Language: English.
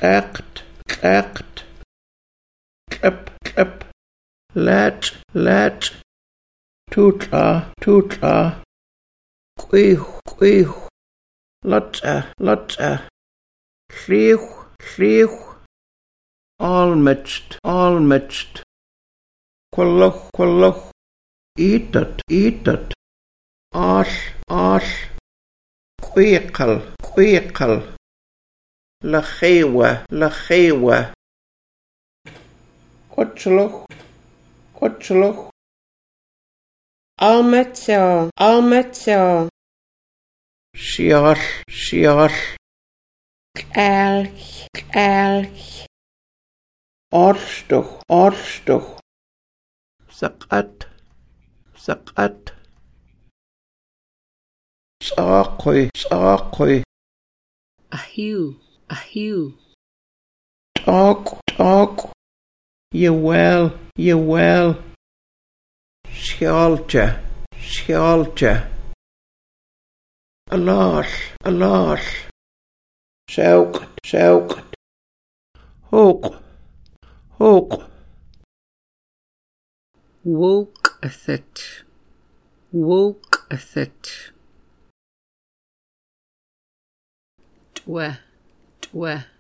act, clip, let, tootla, queef, lotta, llych, almist, quilluch, eat it, all, queeqal, lachewa, quatchluch, almatso, siar, elk, orstuch, saqat, saqoi, ahiu, talk, ye well, scialcha, alash, sauqt, hook, woke a thit, twa,